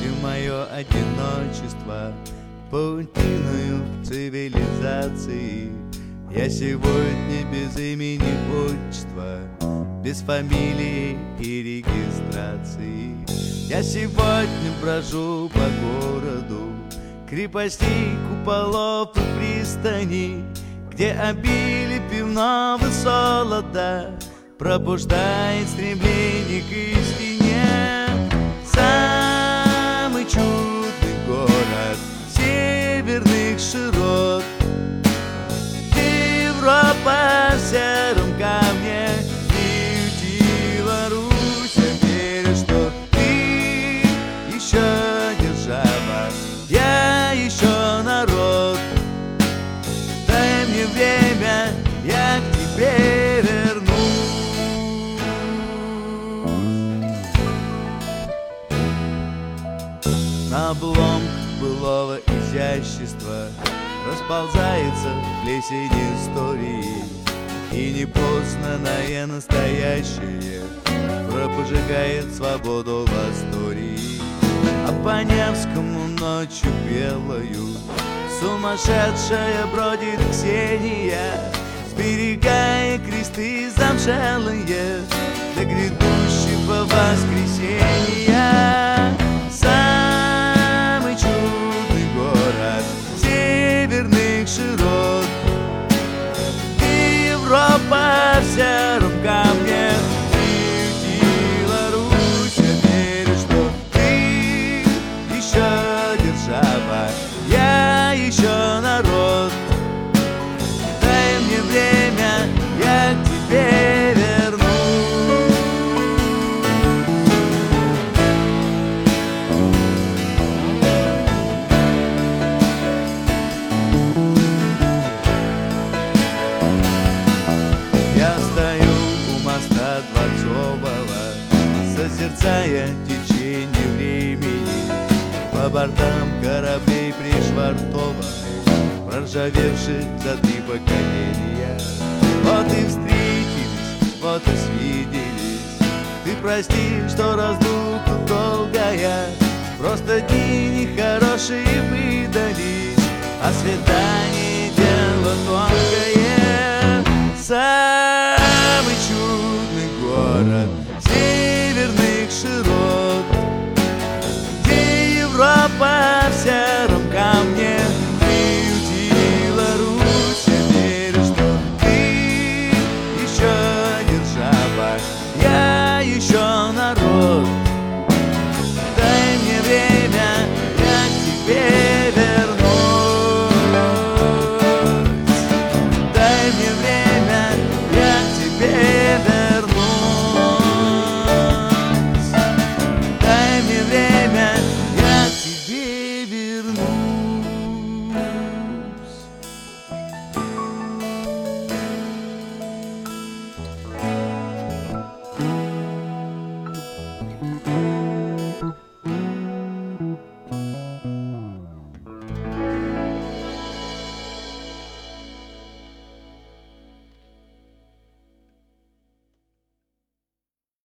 и мое одиночество паутиною цивилизации. Я сегодня без имени, отчества, без фамилии и регистрации. Я сегодня брожу по городу, крепостей, куполов и пристаней, где обилие пивного солода пробуждает стремление к истине. Самый чудный город северных широт, Европа в сером камне приютила Русь. Я верю, что ты еще держава, я еще народ. Дай мне время, я к тебе вернусь. На обломках былого изящества расползается плесень истории, и непознанное настоящее пропожигает свободу в Астории. А по Невскому ночью белою сумасшедшая бродит Ксения, сберегая кресты замшелые для грядущего воскресенья. Самый чудный город северных широт, Европа в сером камне приютила Русь. Я верю, что ты еще держава, я еще народ. Дай мне время, я к тебе вернусь. Я стою у моста Дворцового, созерцая течение времени. По бортам кораблей пришвартованы, проржавевших за 3 поколения. Вот и встретились, вот и свиделись. Ты прости, что разлука долгая, просто дни нехорошие выдались, а свидание дело тонкое.